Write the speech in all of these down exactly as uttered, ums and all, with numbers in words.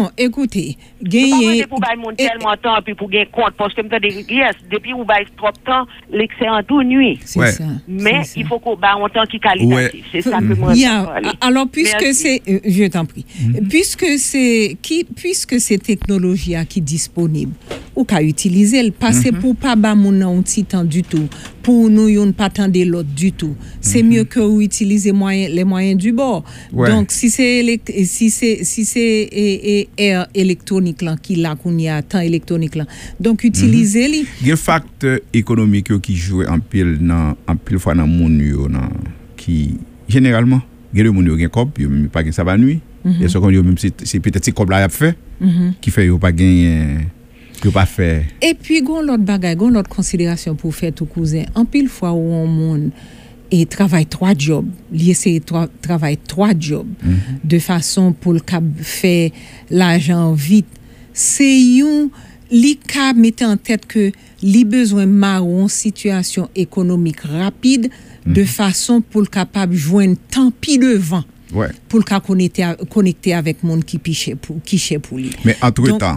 Non, écoutez, gagner pour bailler mon tellement temps puis pour gagner compte parce que me dit yes, depuis ou baille trop temps, l'excellent tout nuit. C'est Ouais. ça. Mais c'est il ça. faut qu'on baille en temps qui qualitatif. Ouais. C'est ça que moi. Yeah. Alors puisque Merci. c'est euh, je t'en prie. Puisque c'est qui puisque c'est technologie qui disponible ou qu'a utiliser le passer pour pas ba moun nan un petit temps du tout pour nous yon pas tendre l'autre du tout. C'est mieux que vous utilisez moyen les moyens du bord. Ouais. Donc si c'est élect- si c'est si c'est et, et air électronique là qui là qu'on y a temps électronique là. Donc utilisez li. Il y a un facteur économique yo qui joue en pile dans en pile fois dans monde yo nan qui généralement il y a des monde yo gen cop yo même pas gen ça va nuit et ce qu'on yo même c'est c'est peut-être c'est comme là y a fait qui fait yo pas gen yo pas fait. Et puis gon l'autre bagay, gon l'autre considération pour faire tout cousin. En pile fois où on monde et travaille trois jobs, lié c'est trois travaille trois jobs de façon pour le cap faire l'argent vite. C'est yon li ka mette en tête que li besoin marron situation économique rapide de façon pour le capable joindre tant pis devant. Ouais. Pour le cas connecter connecter avec monde qui piche pour qui chez pour lui. Mais entre Donc, temps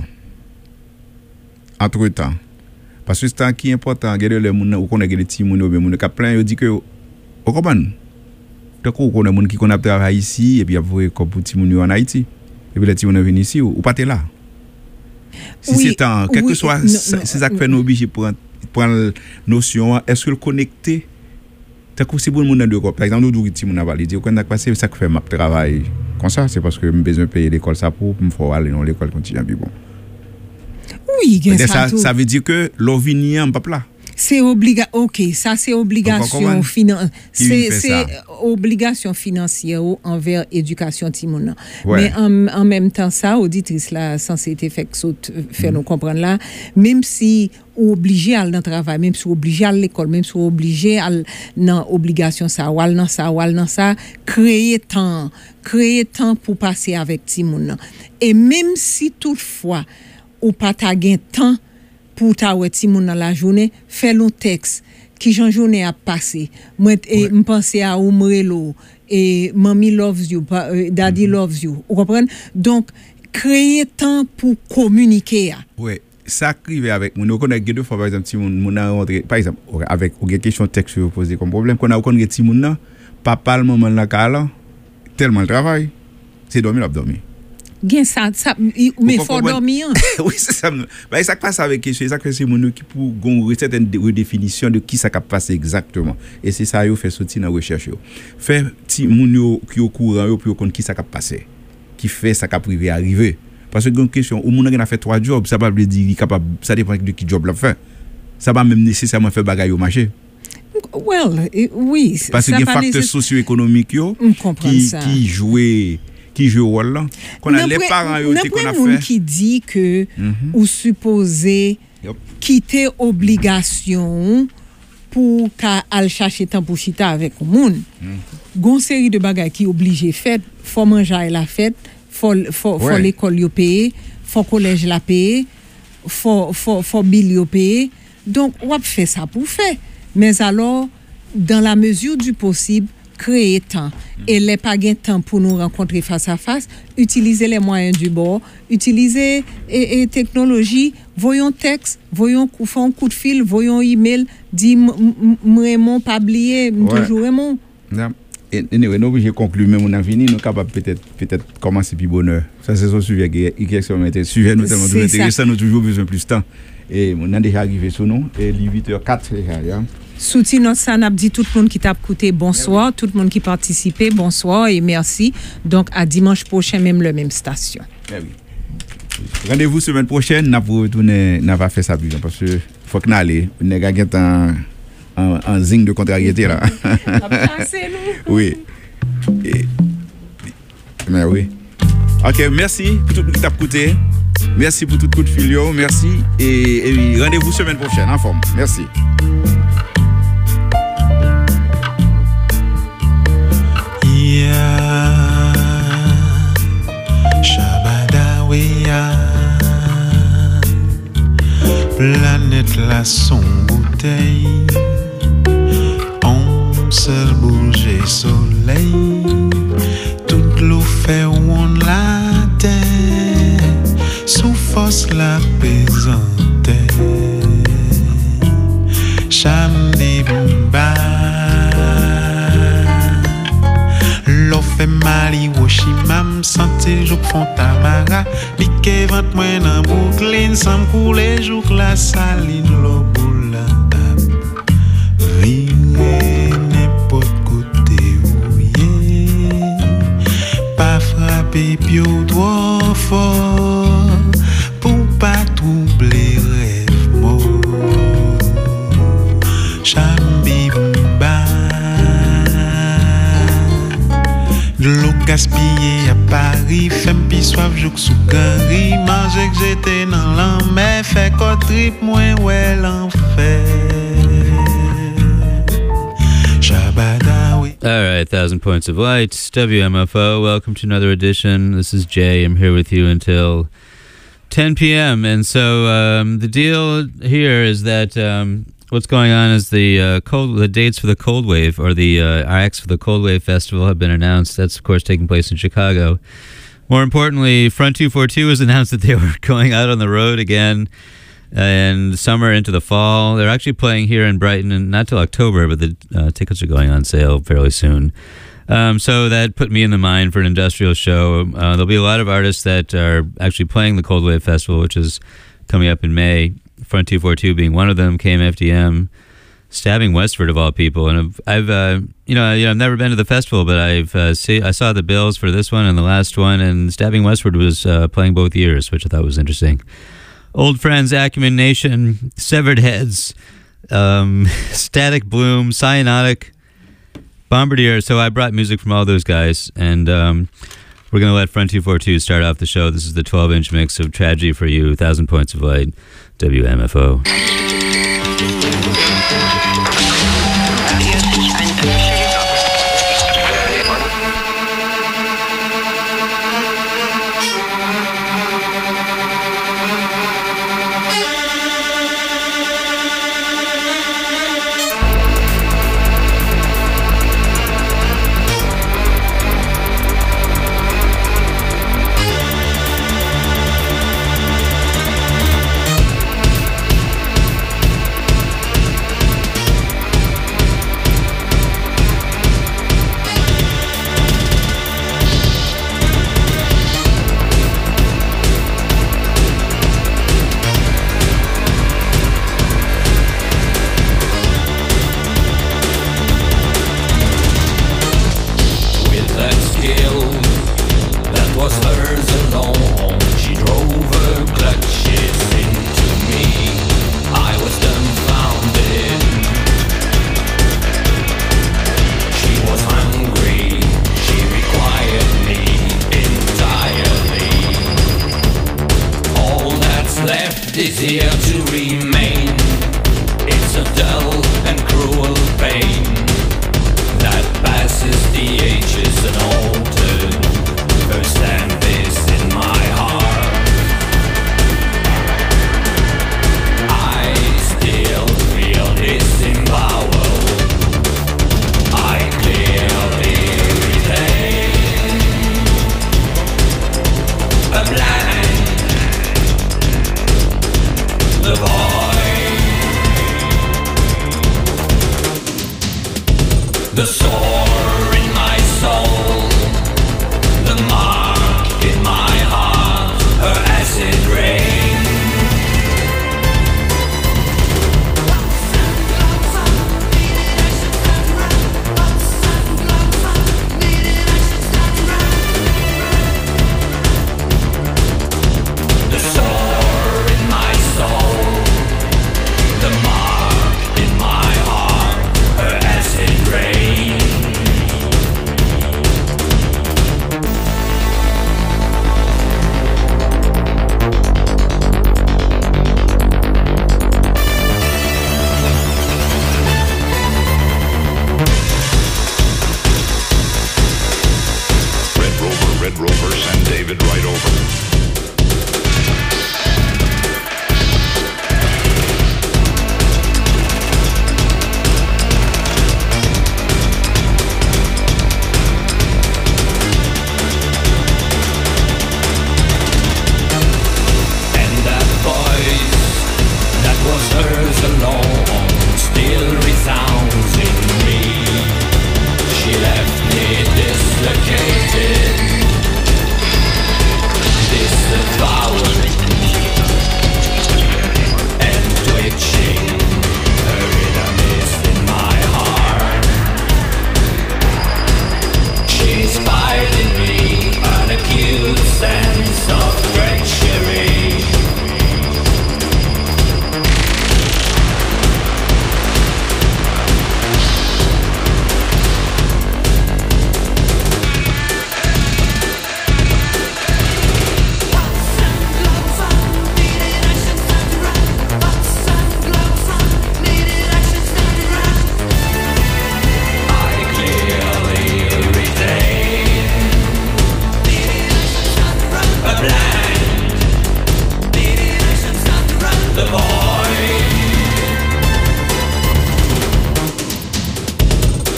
entre temps parce que c'est un qui important regarder les moun ou connaît les petits moun ou bien moun ka plein yo dit que au comprendre tant qu'on connaît moun qui connaît travail ici et puis après comme petit moun yo en Haïti et puis les petits moun viennent ici ou pas là si Oui, c'est un quel que oui, soit non, c'est non, ça qui fait nous obligé pour prendre notion est-ce que le connecter tant que c'est bon moun dans deux corps par exemple nous deux petits moun va dire qu'on a passé ça qui fait m'a travail comme ça c'est parce que j'ai besoin payer l'école ça pour me faut aller dans l'école continue puis bon. Oui, gen ça, ça, tout. ça veut dire que l'ovini en papa là. C'est obliga OK, ça c'est obligation finan Qui c'est fait c'est ça? obligation financière ou envers éducation timon. Ouais. Mais en, en même temps ça auditrice là censé être fait saute faire nous comprendre là même si ou obligé à dans travail même si obligé à l'école même si obligé à dans obligation ça ou dans ça ou dans ça créer temps créer temps pour passer avec timon. Et même si toutefois ou pas ta gain temps pour ta wè ti moun dans la journée fait long texte qui jan journée a passé moi et me penser à Umrelo et mommy loves you pa, euh, daddy mm-hmm. loves you vous comprenez donc créer temps pour communiquer ouais ça arrive avec moun on connaît deux fois par exemple ti moun moun a rentré par exemple avec ou quelque question texte vous poser comme problème qu'on a connaît ti moun nan papa le maman la kala tellement le travail c'est dormir l'a dormir gen ça ça mais faut dormir oui c'est ça bah ça passe avec question ça que c'est mon qui pour gon certaine redéfinition de qui ça cap passer exactement et c'est ça yo fait sortir dans recherche yo fait ti moun yo qui au courant yo pour connait qui ça cap passer qui fait ça cap privé arriver parce que gon question ou moun a fait trois jobs ça pas veut dire capable ça dépend de qui job l'a fait ça pas même nécessairement faire bagaille au marché. Well oui parce que les facteurs socio-économiques yo qui qui jouent qui joue rôle là qu'on a les parents yo qu'on a fait qui dit que mm-hmm. ou supposé yep. quitter obligation pour qu'à aller chercher temps pour chita avec monde mm. gon série de bagages qui obligé fait faut manger la fête faut faut faut l'école yo payer faut collège la payer faut faut faut bill yo payer donc on fait ça pour faire mais alors dans la mesure du possible créer temps et les pas gain temps pour nous rencontrer face à face utiliser les moyens du bord utiliser et, et technologie voyons texte voyons font coup de fil voyons email dit Raymond pas oublier toujours Raymond et nous obligé conclure même on a fini nous capable peut-être peut-être commencer puis bonheur ça c'est son sujet qui est extrêmement sujet nous tellement intéressant nous toujours besoin plus temps et on a déjà arrivé sur nous et huit heures quatre déjà. Souti notre sanap dit tout le monde qui t'a écouté bonsoir, tout le monde qui participé bonsoir et merci. Donc à dimanche prochain même le même station. Eh oui. Rendez-vous semaine prochaine, n'a pour retourner n'a pas fait ça plus parce que faut que n'aller, on gars qui en en en signe de contrariété là. Oui. Et, mais oui. OK, merci pour tout le monde qui t'a écouté. Merci pour tout coup de fil, merci et, et rendez-vous semaine prochaine en forme. Merci. Planète la son bouteille, on seul bouger soleil, toute l'eau fait on la terre. Jésus-Christ la présentait. Chamdi Bumba l'on fait mal Hiroshima m'sentil jouk font Tamara piqué vente moi dans Brooklyn sans couler jouk la saline l'eau boule vire n'importe côté où yé pas frapper pio trop fort pour pas troubler rêve mort. Chambimba de l'eau gaspillée à Paris femme pi soif jouk sou gari manger que j'étais dans l'enmer fait qu'au trip moins ouais l'enfer. Shabada oui. All right, Thousand Points of Light, W M F O. Welcome to another edition. This is Jay. I'm here with you until ten p.m. And so um, the deal here is that um, what's going on is the uh, cold the dates for the Cold Wave, or the uh, acts for the Cold Wave Festival, have been announced. That's of course taking place in Chicago. More importantly, Front two forty-two has announced that they were going out on the road again in summer into the fall. They're actually playing here in Brighton, and not till October, but the uh, tickets are going on sale fairly soon. Um, so that put me in the mind for an industrial show. Uh, there'll be a lot of artists that are actually playing the Cold Wave Festival, which is coming up in May. Front two forty-two being one of them, K M F D M, Stabbing Westward of all people. And I've, I've uh, you know, you know, I've never been to the festival, but I've uh, see, I saw the bills for this one and the last one, and Stabbing Westward was uh, playing both years, which I thought was interesting. Old Friends, Acumen Nation, Severed Heads, um, Static Bloom, Cyanotic, Bombardier. So I brought music from all those guys, and um, we're going to let Front two forty-two start off the show. This is the twelve-inch mix of Tragedy for You, Thousand Points of Light, W M F O. Is here to remain. It's a dull and cruel pain that passes the ages unaltered. Understand this in my heart. I still feel disemboweled. I clearly retain a blind the voice.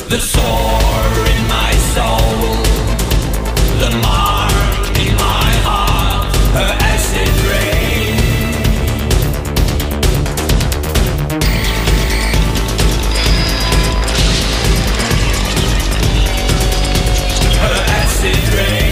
the sore in my soul, the mark in my heart, her acid rain. Her acid rain.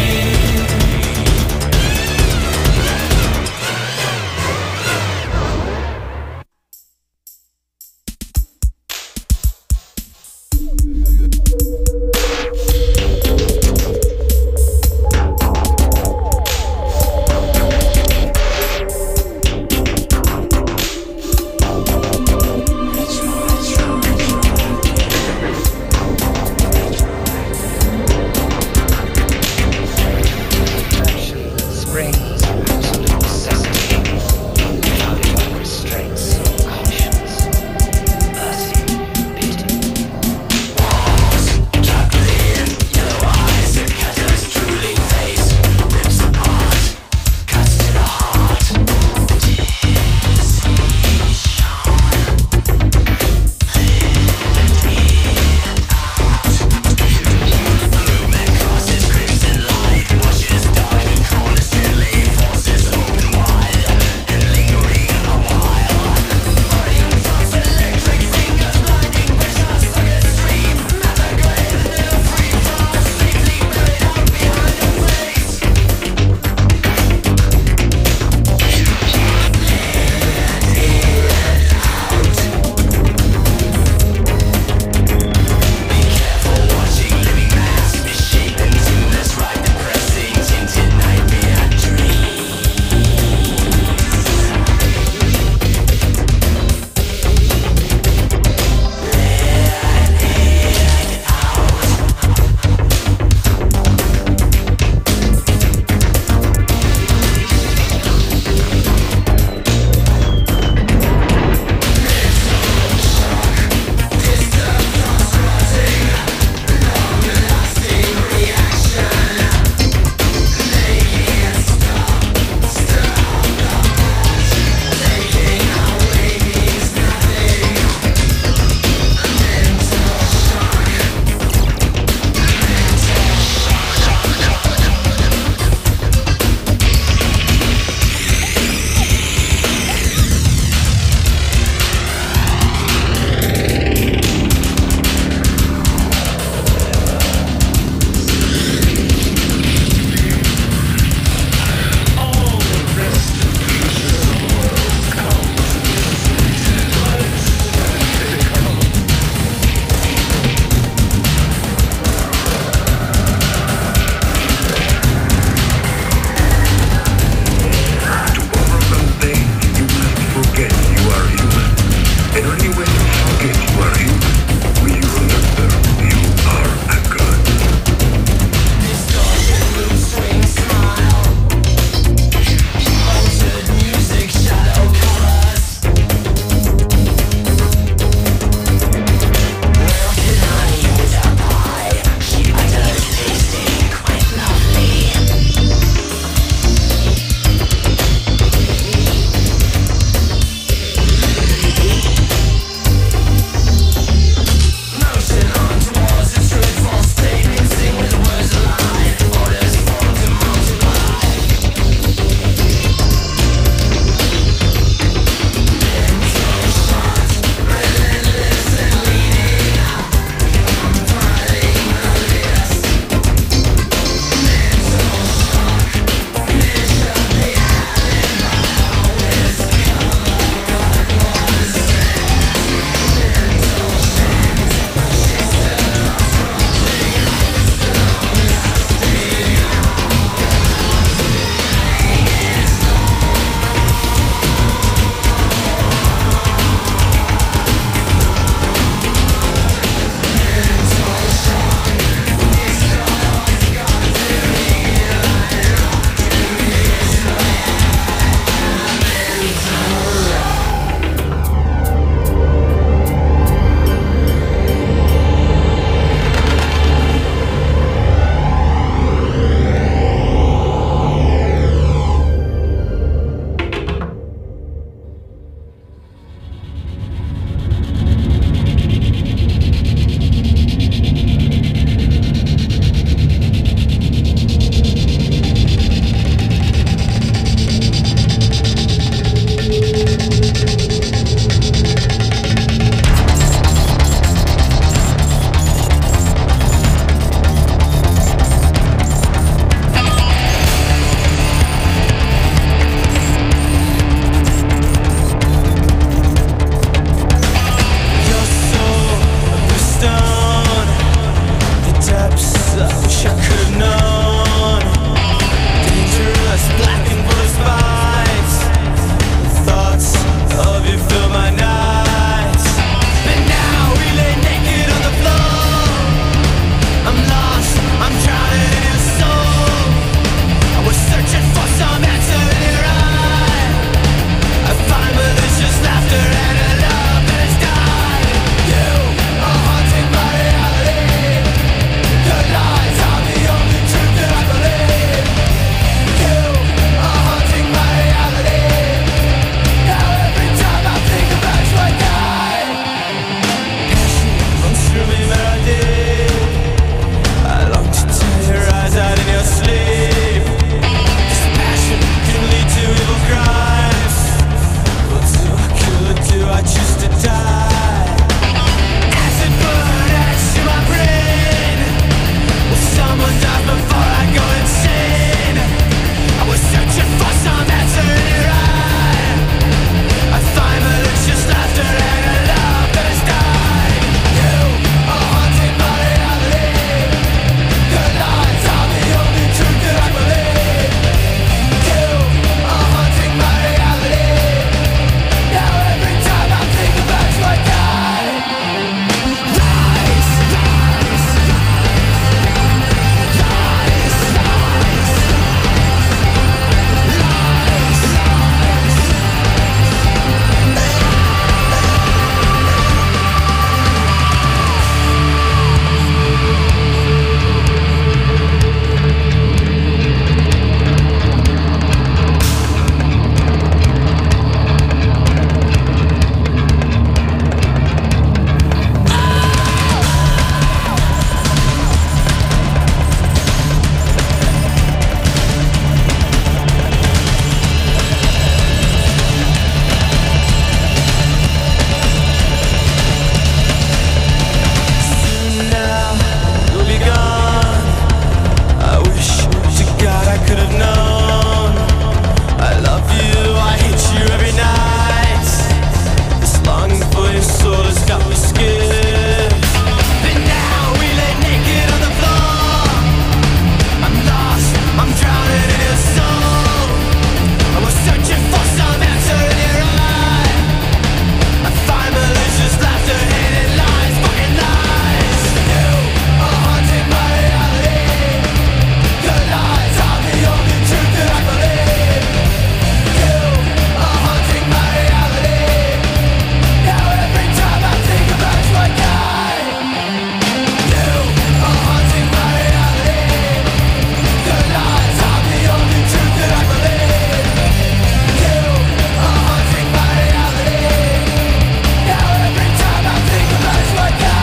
you every night. This longing for your soul has got me scared. But now we lay naked on the floor. I'm lost, I'm drowning in your soul. I was searching for some answer in your eye. I find malicious laughter, hidden lies, fucking lies. You are haunting my reality. Your lies are the only truth that I believe. You are haunting my reality. Now every time I think about you I die. You are haunting my reality. Your lies are the only truth that I believe. You are haunting my reality. Now every time I think about you I die.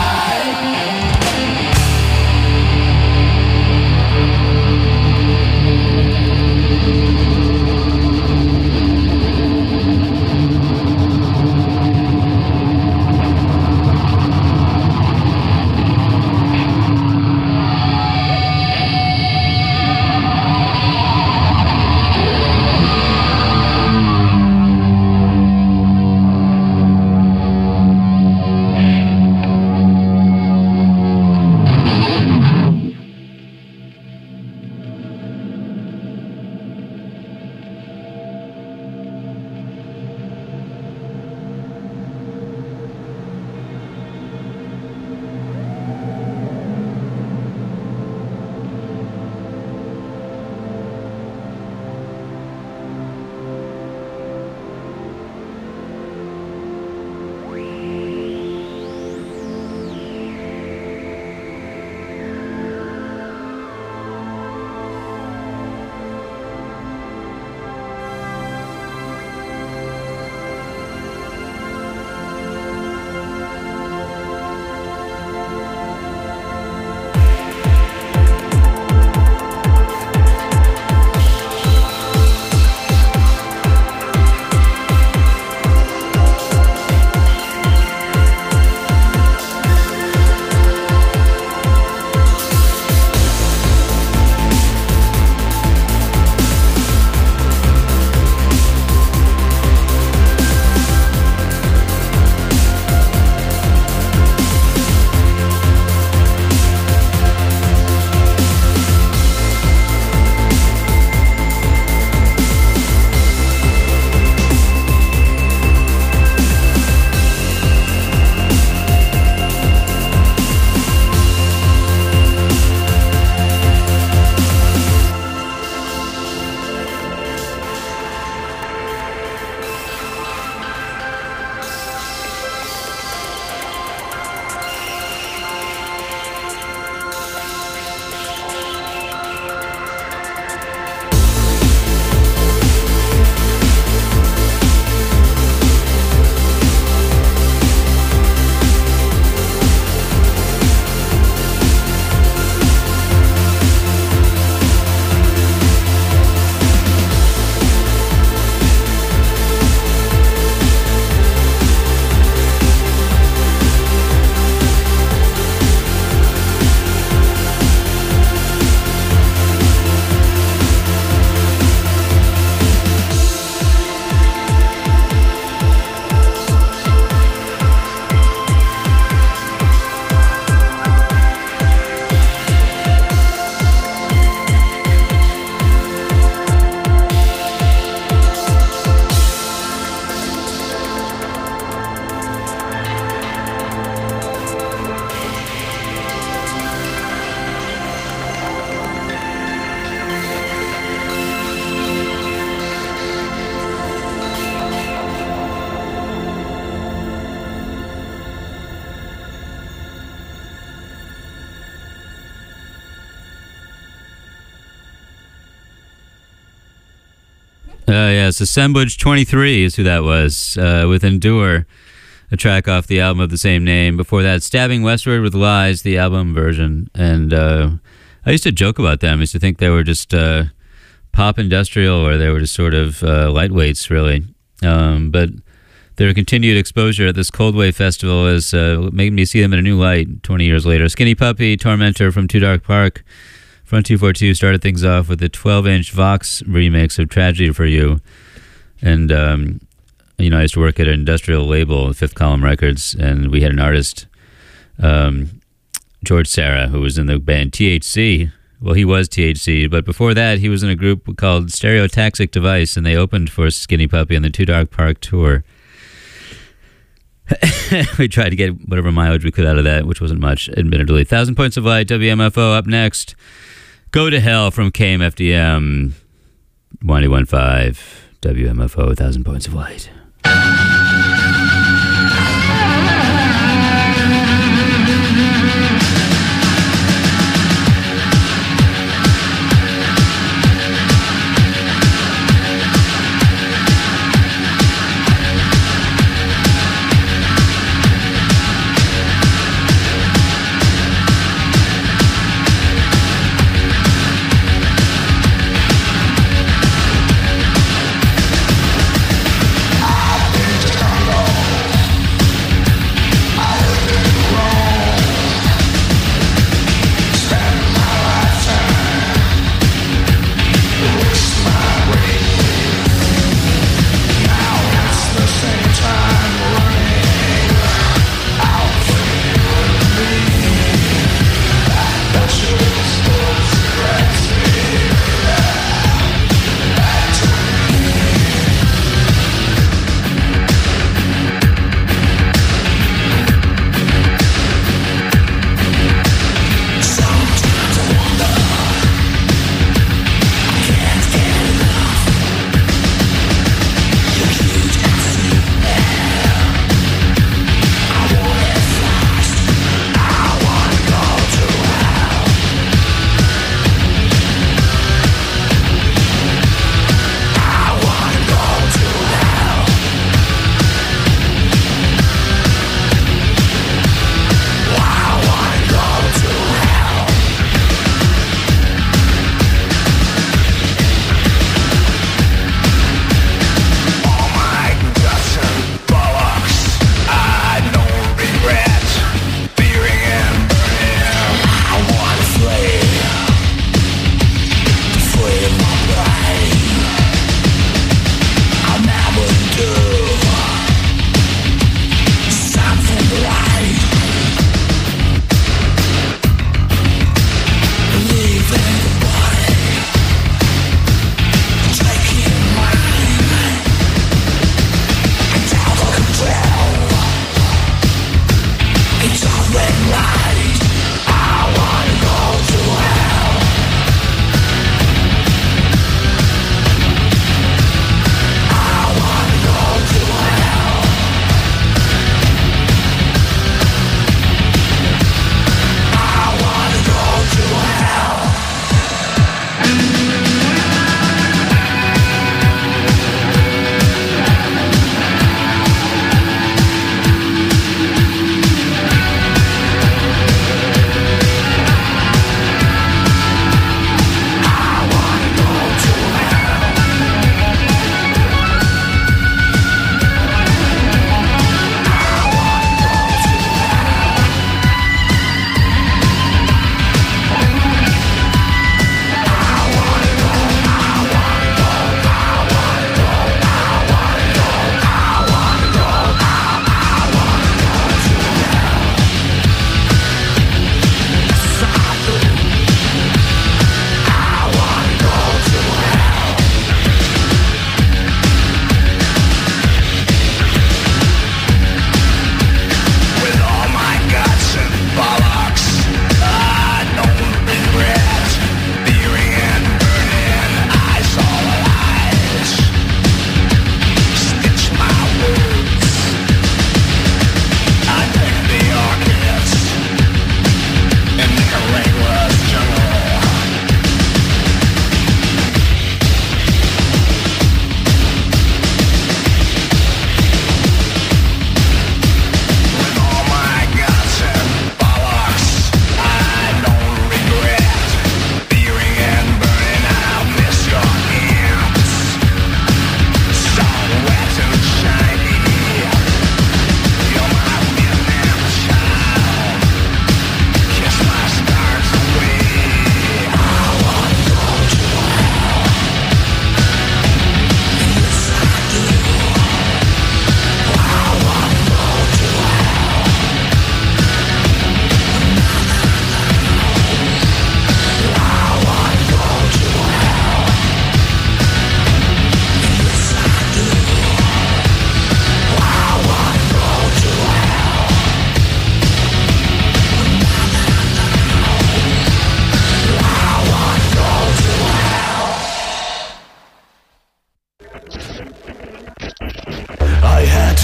Uh, yes, Assemblage twenty-three is who that was, uh, with Endure, a track off the album of the same name. Before that, Stabbing Westward with Lies, the album version. And uh, I used to joke about them. I used to think they were just uh, pop industrial, or they were just sort of uh, lightweights, really. Um, but their continued exposure at this Cold Wave Festival has uh, made me see them in a new light twenty years later. Skinny Puppy, Tormentor from Too Dark Park, Front two forty-two started things off with a twelve-inch Vox remix of Tragedy for You. And um, you know, I used to work at an industrial label, Fifth Column Records, and we had an artist, um, George Sarah, who was in the band T H C. Well, he was T H C, but before that, he was in a group called Stereotaxic Device, and they opened for Skinny Puppy on the Two Dog Park tour. We tried to get whatever mileage we could out of that, which wasn't much, admittedly. Thousand Points of Light, W M F O, up next. Go to Hell from K M F D M, ninety-one point five, W M F O, Thousand Points of Light. I've been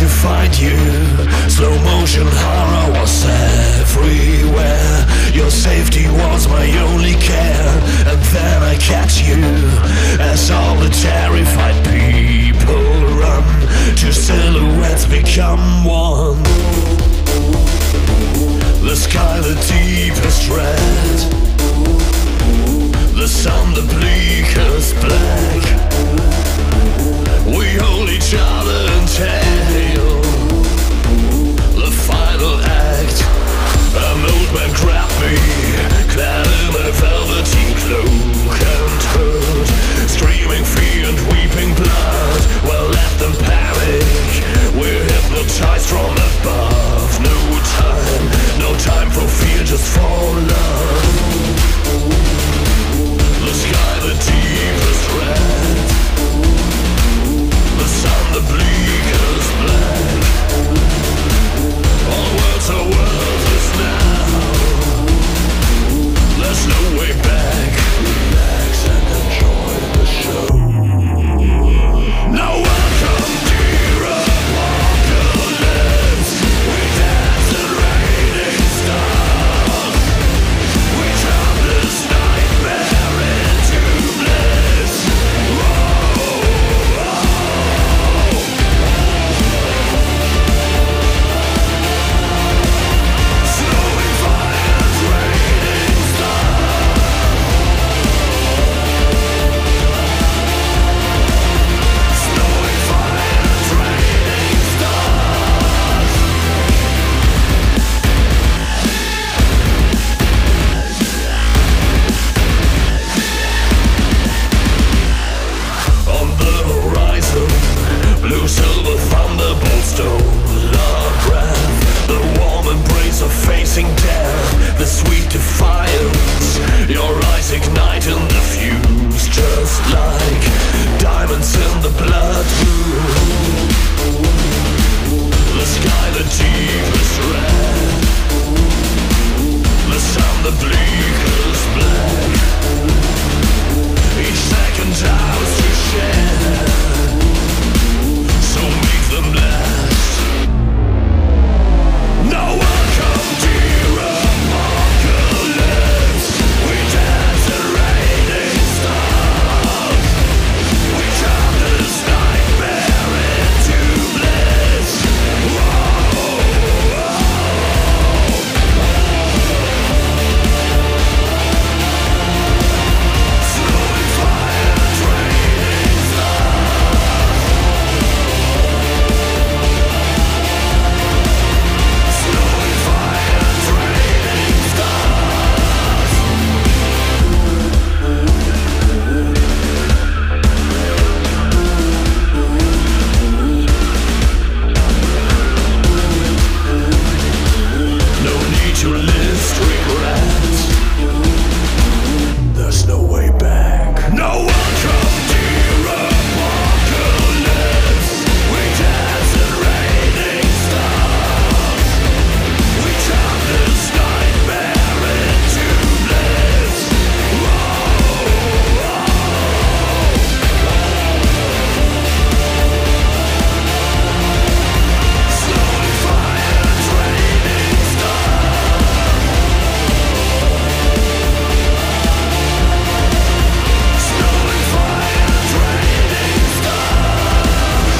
to find you. Slow motion horror was everywhere. Your safety was my only care. And then I catch you as all the terrified people run. Two silhouettes become one. The sky the deepest red, the sun the bleakest black. We hold each other and tell the final act. An old man grabbed me, clad in a velveteen cloak and hood, screaming fear and weeping blood. We're left in panic, we're hypnotized from above. No time, no time for fear, just for love. The sky the deepest red, the sun the bleakest black. All words are worthless now. There's no way back. Relax and enjoy the show. Now welcome dear apocalypse. We dance in raining stars. We turn this nightmare into bliss. Whoa, snowy fires, raining stars. Snowy fires, raining stars. On the horizon, blue silver thunderbolts stole our breath. The warm embrace of facing death, the sweet defiance. Your eyes ignite in the fuse, just like diamonds in the blood moon. The sky the deepest red, the sun the bleakest black. Each second ours to share, so make them last. Now welcome dear apocalypse. We dance in raining stars. We turn this nightmare into bliss. Whoa, snowy fires, raining stars. Snowy fires, raining stars. No need to list regrets. There's no way back. No welcome dear apocalypse. We dance in raining stars. We turn this nightmare into bliss. Snowy fires, raining stars. Snowy fires, raining stars.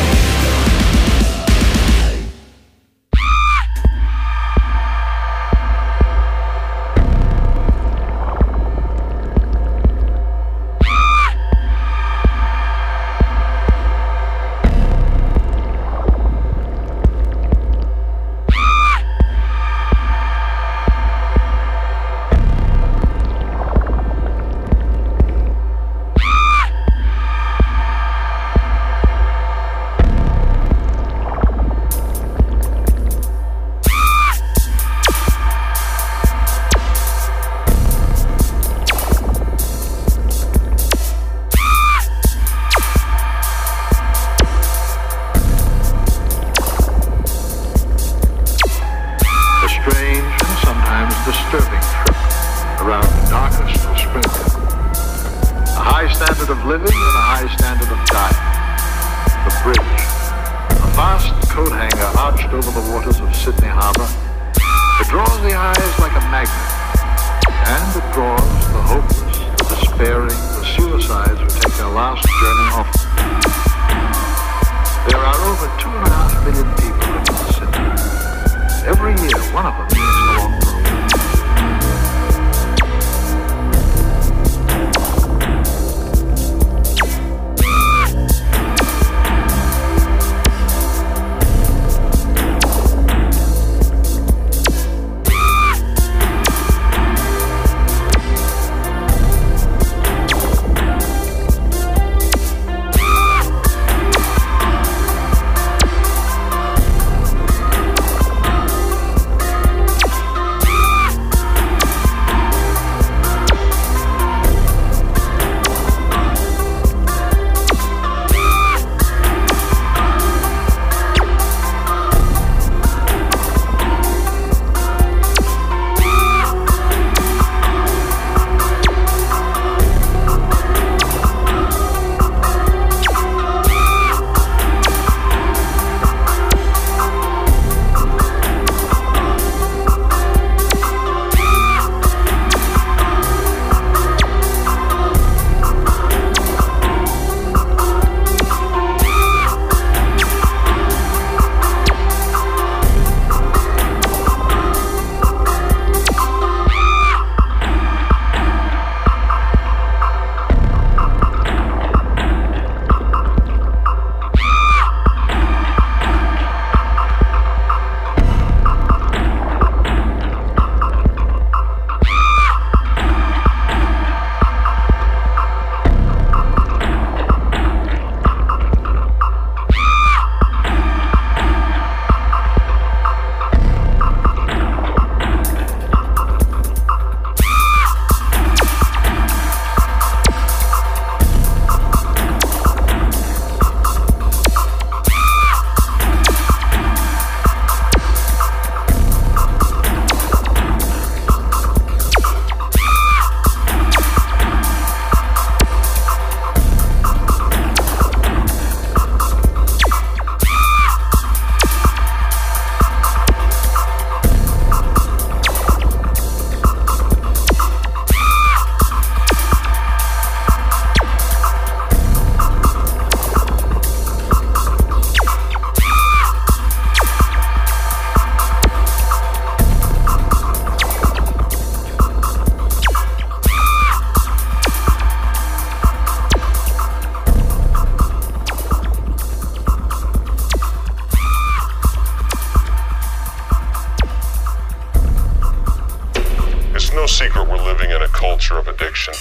A strange and sometimes disturbing trip around the darkest of spring. A high standard of living and a high standard of dying. The bridge. A vast washed over the waters of Sydney Harbour. It draws the eyes like a magnet, and it draws the hopeless, the despairing, the suicides who take their last journey home. There are over two and a half million people in the city. Every year, one of them takes the long road. secret we're living in a culture of addiction.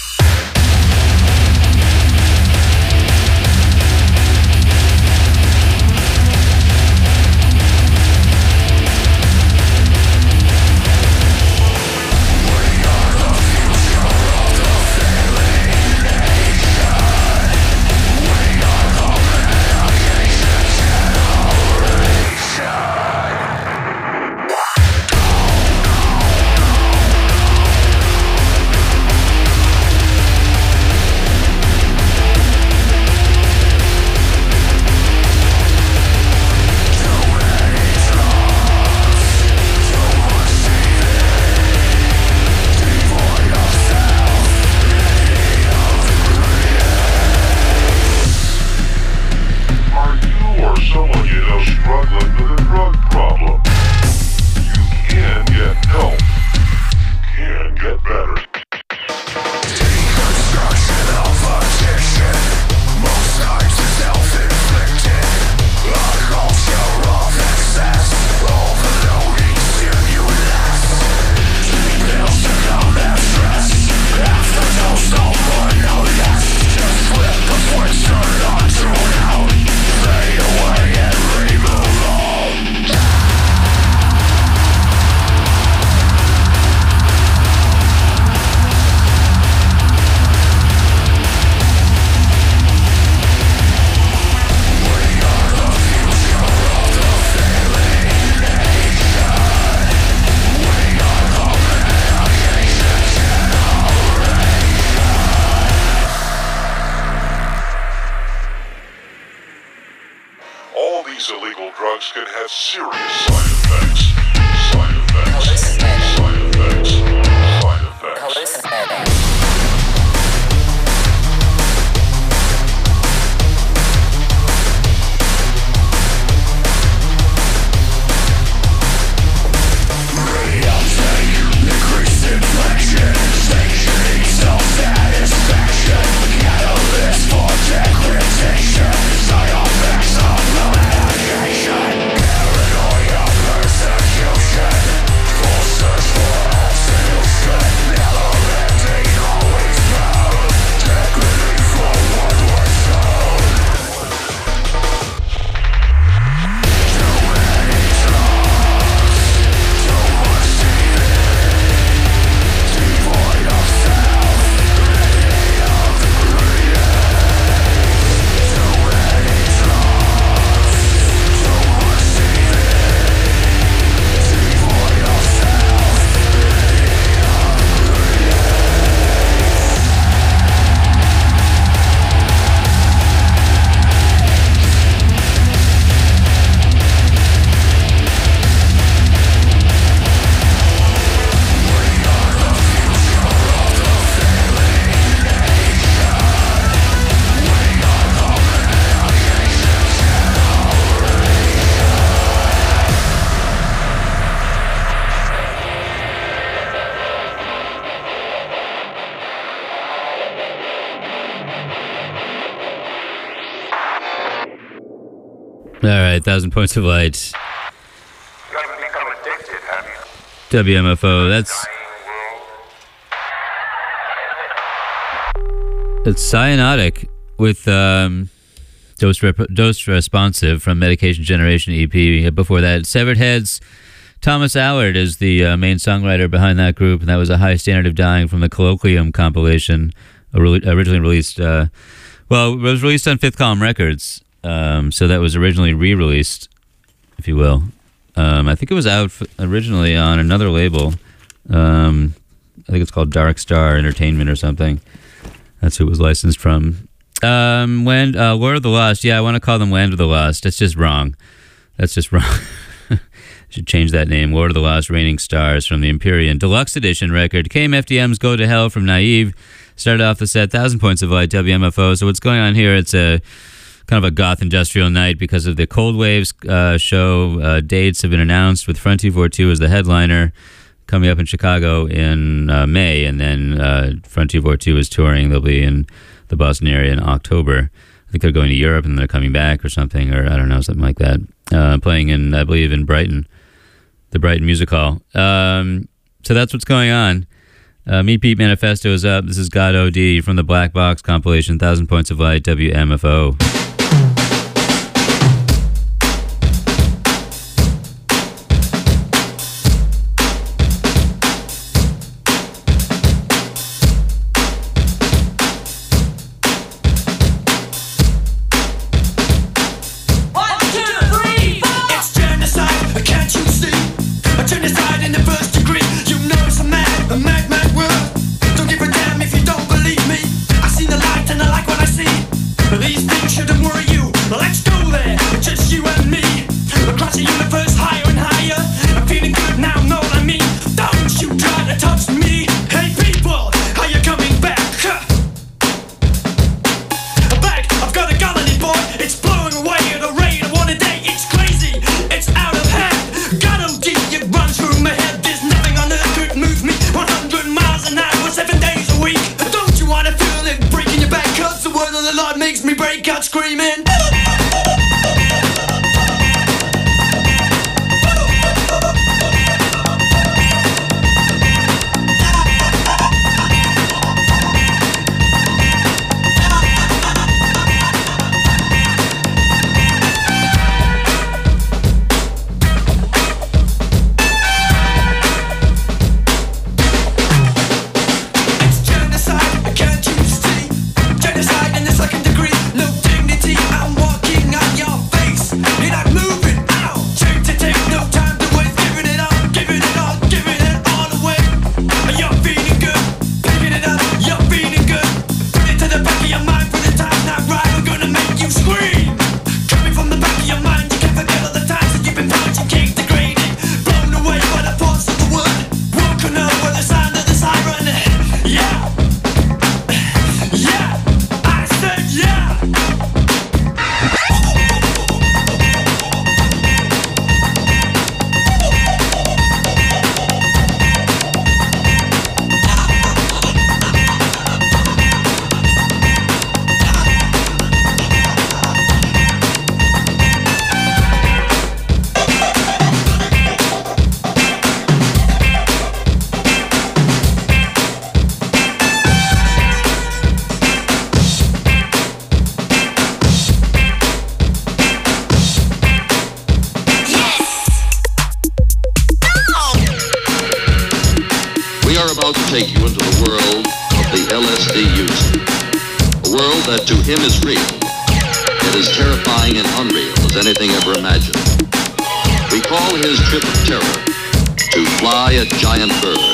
Fade away and remove all All these illegal drugs can have serious side effects. Side effects. Side effects. Side effects. All right, Thousand Points of Light. You haven't become addicted, have you? W M F O, that's... It's Cyanotic with um, Dose, Rep- Dose Responsive from Medication Generation E P. Before that, Severed Heads. Thomas Allard is the uh, main songwriter behind that group, and that was A High Standard of Dying from the Colloquium compilation, originally released... Uh, well, it was released on Fifth Column Records. Um, so that was originally re-released, if you will. Um, I think it was out f- originally on another label. Um, I think it's called Dark Star Entertainment or something. That's who it was licensed from. Um, when uh, Lord of the Lost, yeah, I want to call them Land of the Lost. That's just wrong. That's just wrong. Should change that name. Lord of the Lost, Raining Stars from the Empyrean Deluxe Edition record. K M F D M's Go to Hell from Naive. Started off the set, Thousand Points of Light, W M F O. So what's going on here, it's a... kind of a goth industrial night because of the Cold Waves uh, show. Uh, dates have been announced with Frontier forty-two as the headliner coming up in Chicago in uh, May, and then uh, Frontier forty-two is touring. They'll be in the Boston area in October. I think they're going to Europe and they're coming back or something, or I don't know, something like that. Uh, playing in, I believe, in Brighton, the Brighton Music Hall. Um, so that's what's going on. Uh, Meat Beat Manifesto is up. This is God O D from the Black Box compilation, Thousand Points of Light, W M F O. These things shouldn't worry you. take you into the world of the L S D user. A world that to him is real, yet as terrifying and unreal as anything ever imagined. We call his trip of terror to fly a giant bird.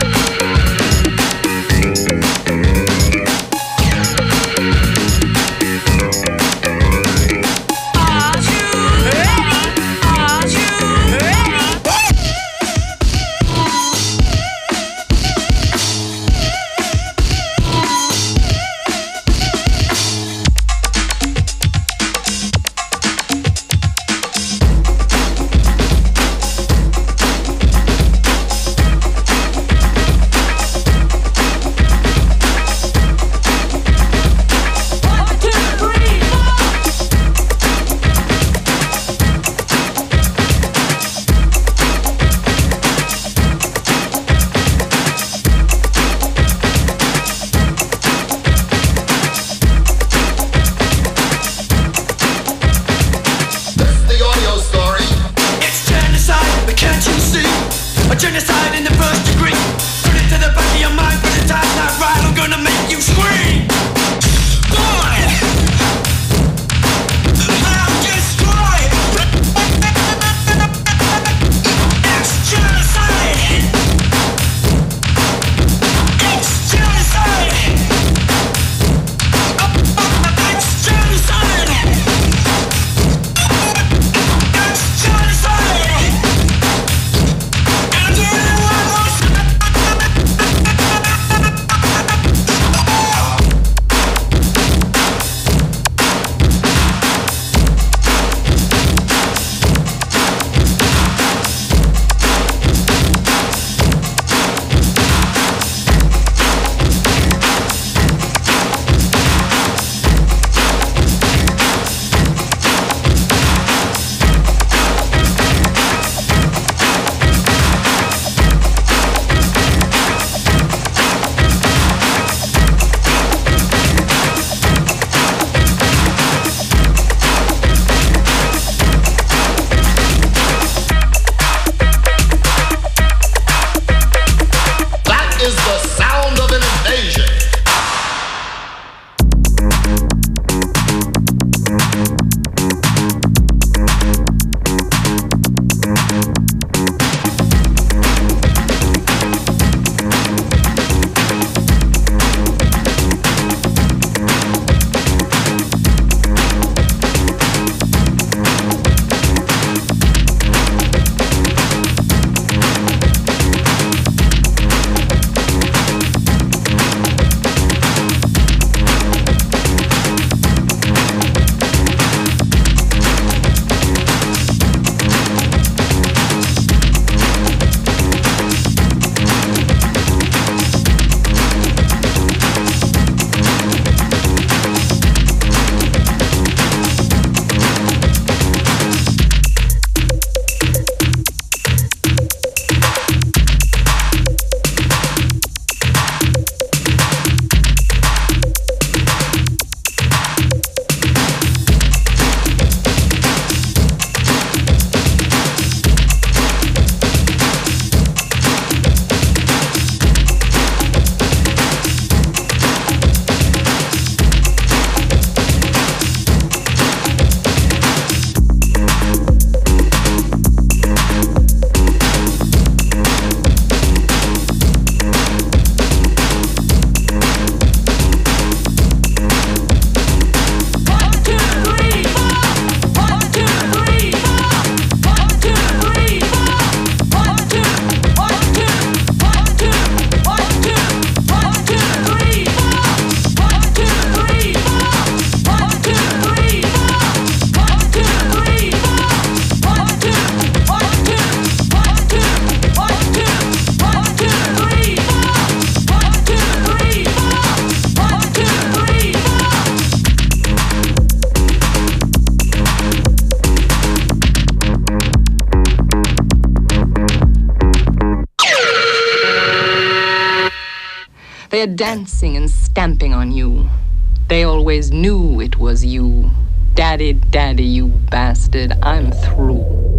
They're dancing and stamping on you. They always knew it was you. Daddy, daddy, you bastard, I'm through.